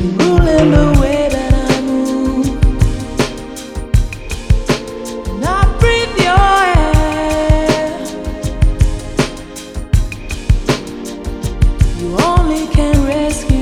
ruling the way that I move. And I breathe your air. You only can rescue